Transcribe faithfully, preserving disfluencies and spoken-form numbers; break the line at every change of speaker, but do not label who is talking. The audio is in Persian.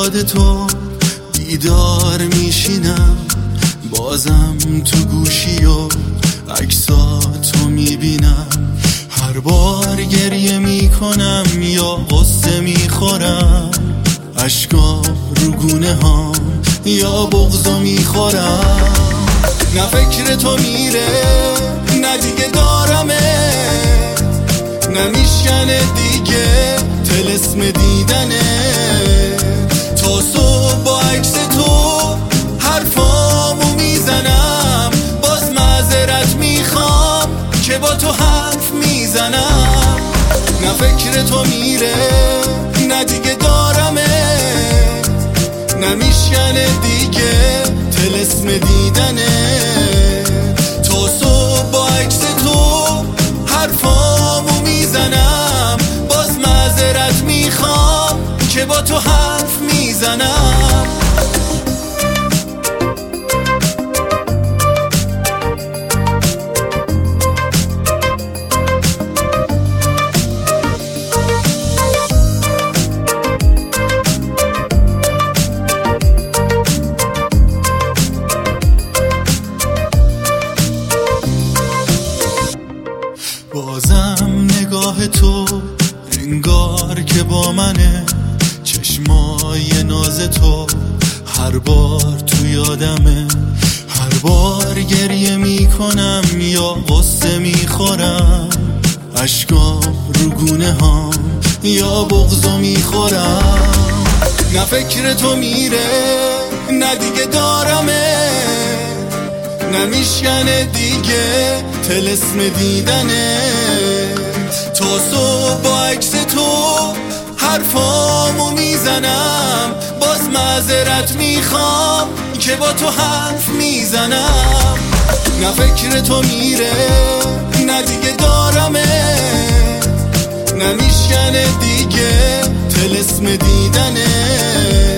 یاد تو بیدار میشینم، بازم تو گوشی و عکساتو میبینم. هر بار گریه میکنم یا غصه میخورم، اشکا رو گونه هام یا بغضو میخورم. نه فکر تو میره نه دیگه دارمه، نمیشکنه دیگه طلسم دیدنه. تا صبح با عکس تو حرفامو میزنم، باز معذرت میخوام که با تو حرف میزنم. نه فکر تو میره نه دیگه دارمه، نمیشکنه دیگه طلسم دیدنه. تا صبح با عکس تو حرفامو میزنم، باز معذرت میخوام که با تو حرف میزنم. بازم نگاه تو انگار که با منه، چشمای ناز تو هر بار تو یادمه. هر بار گریه میکنم یا غصه میخورم، اشکا رو گونه هام یا بغضو میخورم. نه فکر تو میره نه دیگه دارمه، نمیشکنه دیگه طلسم دیدنه. تا صبح با عکس تو حرفامو میزنم، باز معذرت میخوام که با تو حرف میزنم. نه فکر تو میره نه دیگه دارمه، نمیشکنه دیگه طلسم دیدنه.